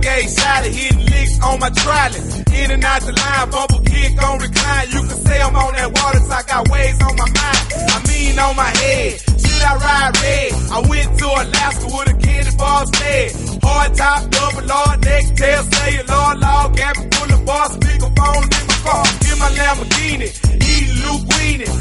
gauge shot it, hitting licks on my trolley. In and out the line, bumper kick on recline. You can say I'm on that water, so I got waves on my mind. I mean on my head. Should I ride red? I went to Alaska with a candy bar sled. Hard top, double Lord, next tail, say it, Lord, log, gap full of bars, speakerphone in my car. In my Lamborghini, eating linguine.